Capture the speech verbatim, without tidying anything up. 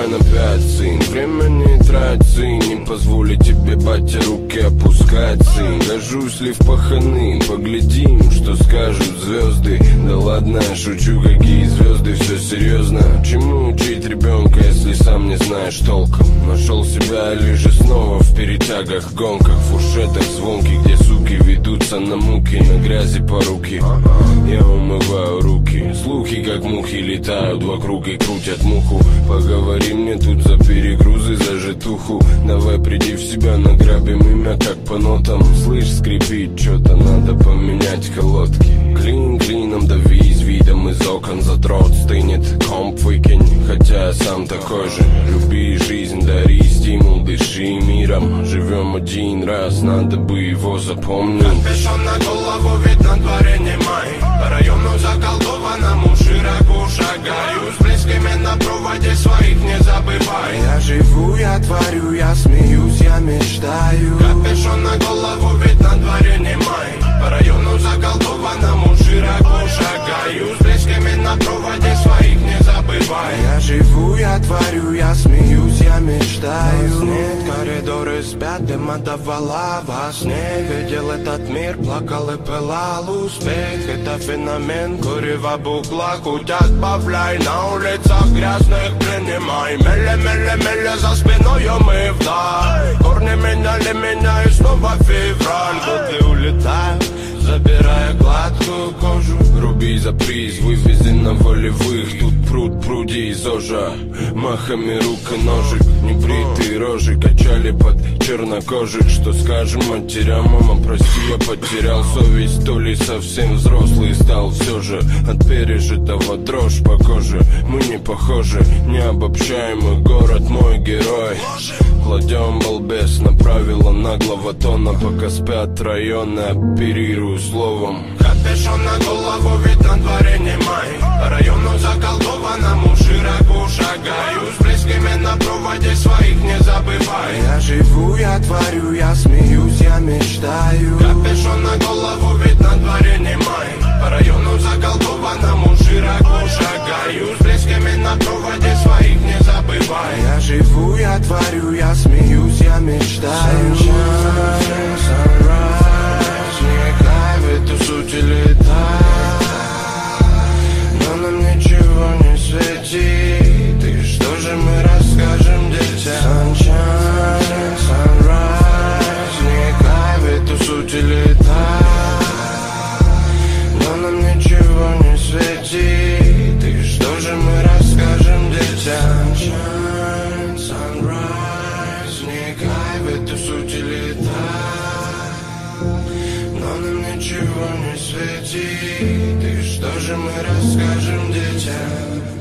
давай на пять, сын. Время не трать, сын. Не позволю тебе, батя, руки опускать, сын. Гожусь ли в паханы, поглядим, что скажут звезды. Да ладно, шучу, какие звезды, все серьезно. Чему учить ребенка, если сам не знаешь толком? Нашел себя лишь снова в перетягах, гонках, фуршетах звонких, где суки ведутся на муки, на грязи по руки. Я умываю руки, слухи как мухи летают вокруг и крутят муху. Поговори мне тут за перегрузы, за житуху. Давай приди в себя, награбим имя как по нотам. Слышь, скрипит, что-то надо поменять колодки. Клин клином дави, из видом из окон задрот стынет. Комп выкинь, хотя я сам такой же. Люби жизнь, дари стимул, дыши миром. Живем один раз, надо бы его запомнить. Капюшон на голову, ведь на дворе не май. По району заколдованному широко шагаю. С близкими на проводе своих не забывай. Я живу, я творю, я смеюсь, я мечтаю. Капюшон на голову, ведь на дворе не май. По району заколдованному широко шагаю. С близкими на проводе своих не забывай. Я живу, я творю, я смеюсь, я мечтаю. Нас нет, коридоры спят, дым отдавала во сне. Видел этот мир, плакал и пылал. Успех — это феномен, курева букла. Хоть отбавляй, на улицах грязных принимай. Меле, меле, меле, за спиною мы вдаль. Корни меняли меня и снова февраль. Годы улетают, забирая гладкую кожу. Руби за приз, вывези на волевых. Тут пруд, пруди, зожа. Махами рук и ножик. Небритые рожи качали под чернокожих. Что скажем матерям, мама, прости, я потерял совесть. То ли совсем взрослый стал все же. От пережитого дрожь по коже. Мы не похожи, необобщаемый город, мой герой. Кладем балбес на правила наглого тона. Пока спят районы, оперирую словом. Капюшон на голову, ведь на дворе не май. По району заколдованному широко шагаю. С близкими на проводе своих не забывай. Я живу, я творю, я смеюсь, я мечтаю. Капюшон на голову, ведь на дворе не май. По району заколдованному широко шагаю. С близкими на проводе своих не забывай. Я живу, я творю, я смеюсь, я мечтаю. Sunshine, sunrise, не кайф, эту суть летает. Но нам ничего не светит. И что же мы расскажем детям? Sunshine, sunrise, не кайф, эту суть летает. Но нам ничего не светит. И что же мы расскажем детям? Sunshine, sunrise, не кайф, эту суть летает. Но нам ничего не светит. И что же мы расскажем детям?